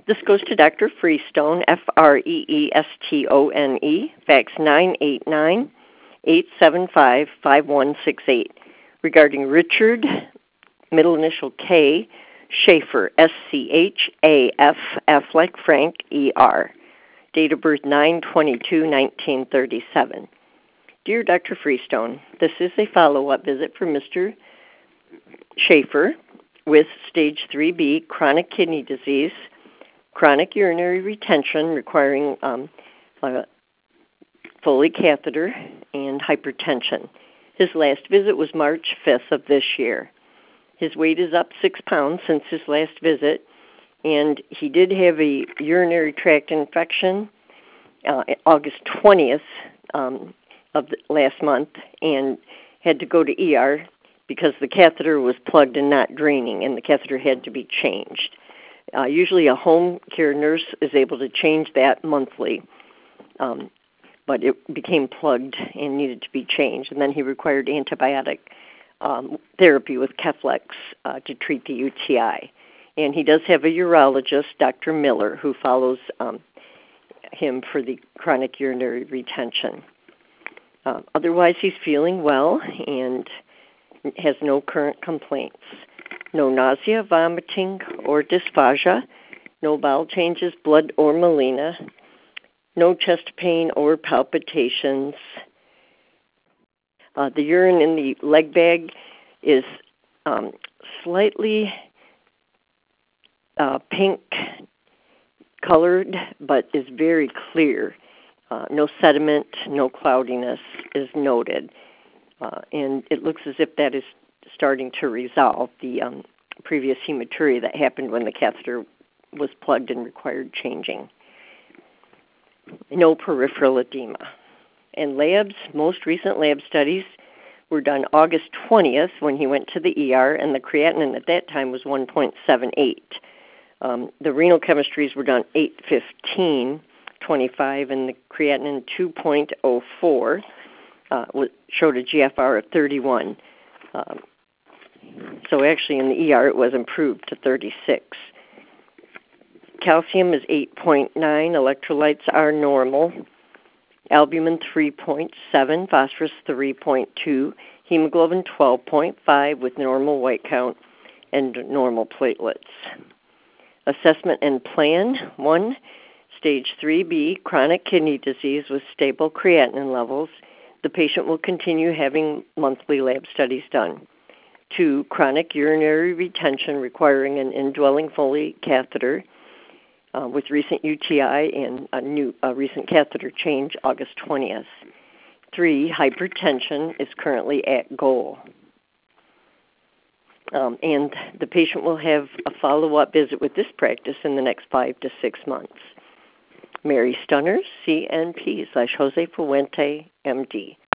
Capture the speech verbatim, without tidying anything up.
This goes to Doctor Freestone, F R E E S T O N E, fax nine eight nine, eight seven five, five one six eight, regarding Richard, middle initial K, Schaefer, S C H A F, F like Frank, E R. Date of birth nine twenty-two nineteen thirty-seven. Dear Doctor Freestone, this is a follow-up visit for Mister Schaefer with stage three B chronic kidney disease, chronic urinary retention requiring um, a Foley catheter, and hypertension. His last visit was March fifth of this year. His weight is up six pounds since his last visit, and he did have a urinary tract infection uh, August twentieth um, of the last month, and had to go to E R because the catheter was plugged and not draining, and the catheter had to be changed. Uh, usually a home care nurse is able to change that monthly, um, but it became plugged and needed to be changed, and then he required antibiotic um, therapy with Keflex uh, to treat the U T I. And he does have a urologist, Doctor Miller, who follows um, him for the chronic urinary retention. Uh, otherwise, he's feeling well and has no current complaints. No nausea, vomiting, or dysphagia, no bowel changes, blood or melena, no chest pain or palpitations. Uh, the urine in the leg bag is um, slightly uh, pink colored, but is very clear. Uh, no sediment, no cloudiness is noted. Uh, and it looks as if that is starting to resolve the um, previous hematuria that happened when the catheter was plugged and required changing. No peripheral edema. And labs, most recent lab studies were done August twentieth when he went to the E R, and the creatinine at that time was one point seven eight. Um, the renal chemistries were done eight fifteen twenty-five, and the creatinine two point oh four uh, showed a G F R of thirty-one. Um, so actually in the E R it was improved to thirty-six. Calcium is eight point nine, electrolytes are normal. Albumin three point seven, phosphorus three point two, hemoglobin twelve point five with normal white count and normal platelets. Assessment and plan, one, stage three B, chronic kidney disease with stable creatinine levels. The patient will continue having monthly lab studies done. Two, chronic urinary retention requiring an indwelling Foley catheter uh, with recent U T I and a new a recent catheter change August twentieth. Three, hypertension is currently at goal. Um, and the patient will have a follow-up visit with this practice in the next five to six months. Mary Stunner, C N P slash Jose Fuente, M D.